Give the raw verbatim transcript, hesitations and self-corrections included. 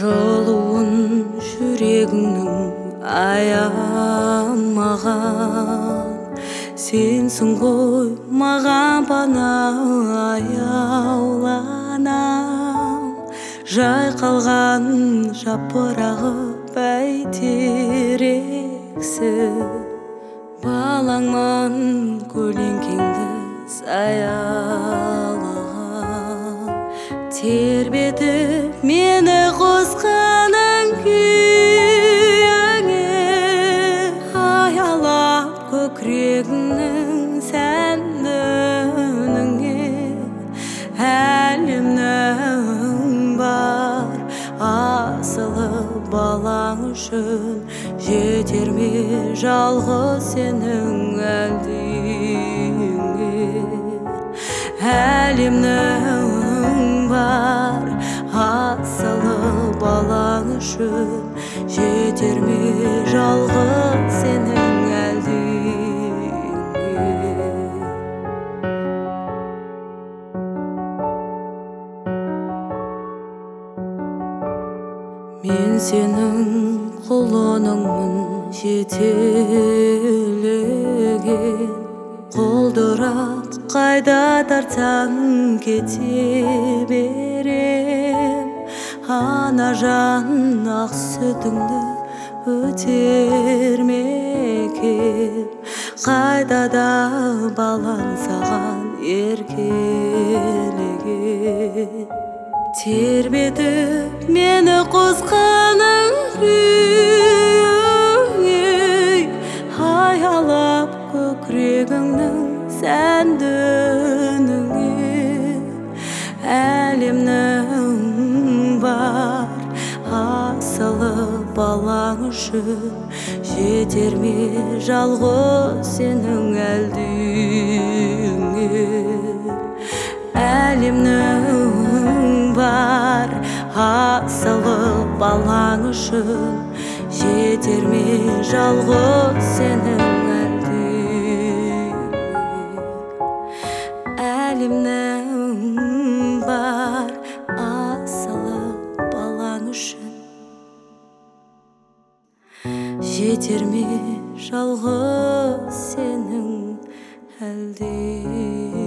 Жолуын жүрегіңнің аямаған, сенсің ғой маған пана аяуланам. Жайқалған жапырағы бәйтерексің, балаңман көлеңкеңді саялаған. Тербетіп мені қосқаның күйіңе, аялап көкірегіңнің сәнді үніңе. Әлемнің бар асылы балаң үшін, жетер ме жалғыз сенің әлдиіңе. Әлемнің бар асылы балаң үшін, жетер ме жалғыз сенің әлдиіңе. Мен сенің құлыныңмын жетелеген, қолдырап қайда тартсаң кете берем. Ана жан ақ сүтіңді өтер мекем, қайда да балаң саған еркелеген. Тербетіп мені қосқаның күйіңе, аялап көкірегіңнің сәнді үніңе. Әлемнің бар асылы балаң үшін, жетер ме жалғыз сенің әлдиіңе. Әлемнің бар асылы балаң үшін, жетер ме жалғыз сенің әлдиіңе. Әлемнің бар асылы балаң үшін, жетер ме жалғыз сенің әлдиіңе.